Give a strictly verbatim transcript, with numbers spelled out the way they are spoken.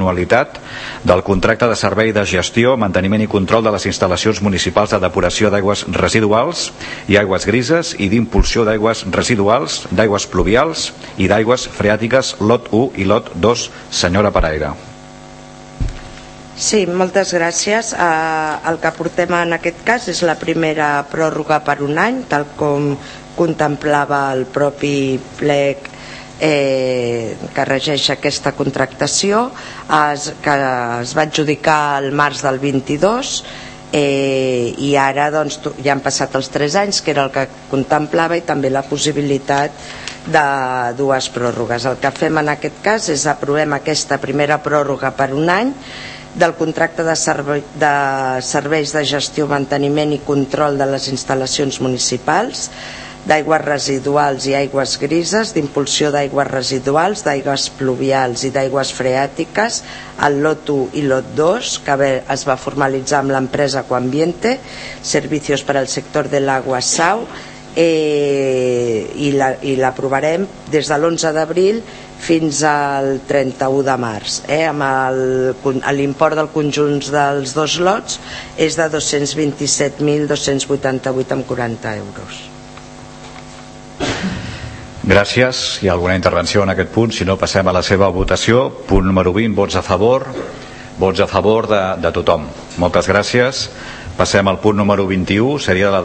anualitat del contracte de servei de gestió, manteniment i control de les instal·lacions municipals de depuració d'aigües residuals i aigües grises i d'impulsió d'aigües residuals, d'aigües pluvials i d'aigües freàtiques, lot u i lot dos. Senyora Paraire. Sí, moltes gràcies. El que portem en aquest cas és la primera pròrroga per un any, tal com contemplava el propi plec Eh, que regeix aquesta contractació, es, que es va adjudicar al març del vint-i-dos, eh, i ara doncs, ja han passat els tres anys, que era el que contemplava, i també la possibilitat de dues pròrrogues. El que fem en aquest cas és aprovem aquesta primera pròrroga per un any del contracte de, serve de serveis de gestió, manteniment i control de les instal·lacions municipals, d'aigües residuals i aigües grises, d'impulsió d'aigües residuals, d'aigües pluvials i d'aigües freàtiques, el lot u i lot dos, que es va formalitzar amb l'empresa Coambiente, Servicios para el sector del agua S A U, eh, i l'aprovarem des de l'onze d'abril fins al trenta-u de març. Eh? Amb l'import del conjunt dels dos lots és de dos-cents vint-i-set mil dos-cents vuitanta-vuit coma quaranta euros. Gràcies. Hi ha alguna intervenció en aquest punt? Si no, passem a la seva votació. Punt número vint, vots a favor. Vots a favor de, de tothom. Moltes gràcies. Passem al punt número vint-i-u, seria la